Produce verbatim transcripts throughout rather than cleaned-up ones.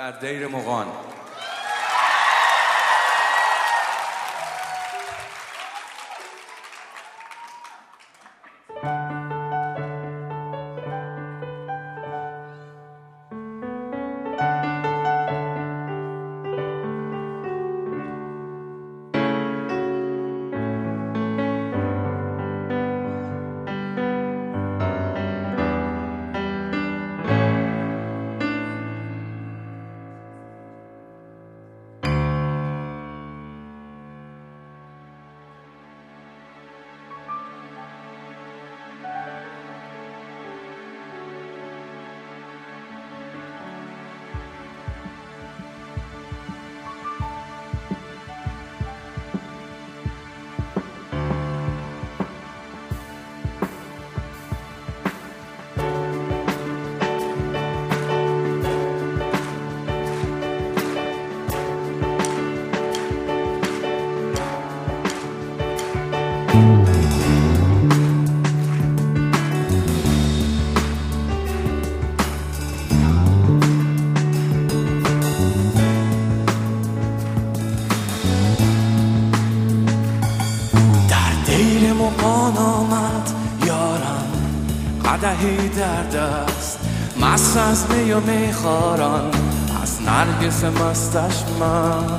در دیر مغان. مغان آمد یارم، قدحی در دست، مست از می و میخواران، از نرگس مستش من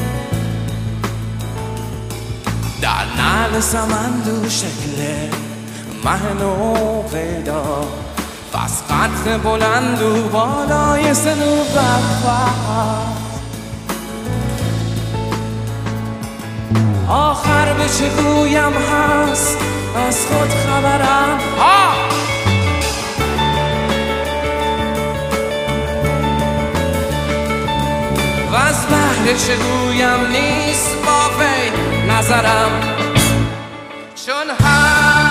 در نعل سمندو شکل مه نو پیدا، پس قد بلند و بالای صنوبر فقط آخر به چه گویم هست از خود خبرم ها و از بحر چه گویم نیست با وی نظرم، چون هم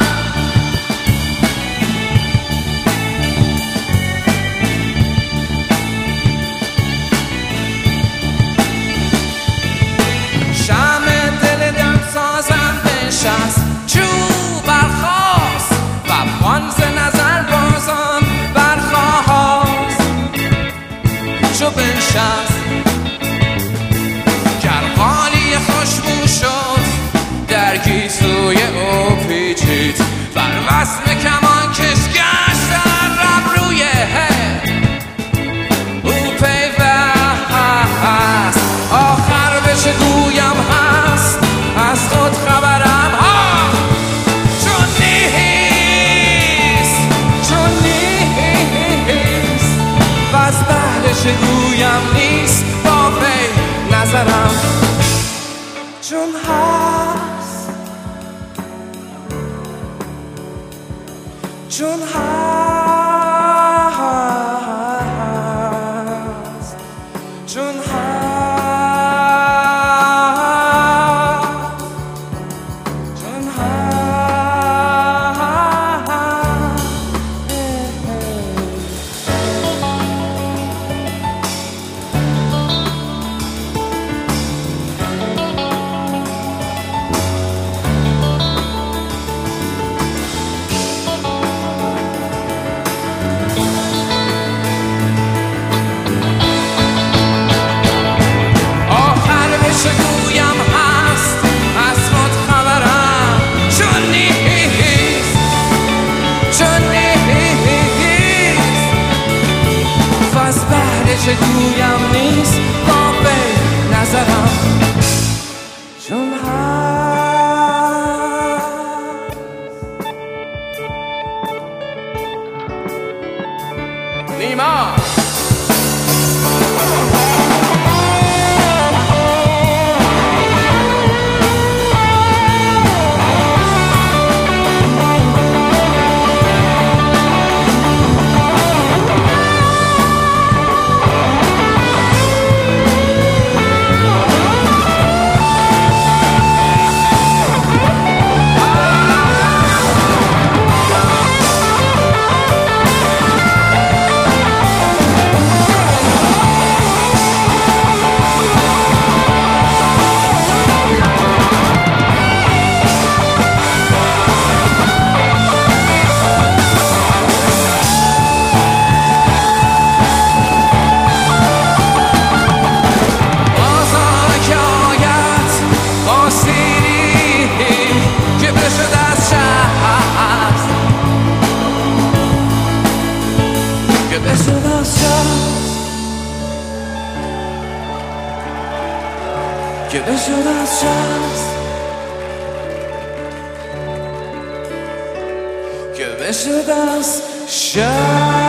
چو برخاست و پانز نظر بازان برخواست، چو بنشست گرقالی خوشبو شد در گیسوی او پیچید، بر وزن کمان کش گشت در ربروی او پیوست، آخر به چه گویم هست از خود خبرم چگویم نیست با وی نظرم، چون هست چون هست چون هست چون که بشد از شب که بشد از شب که بشد از شب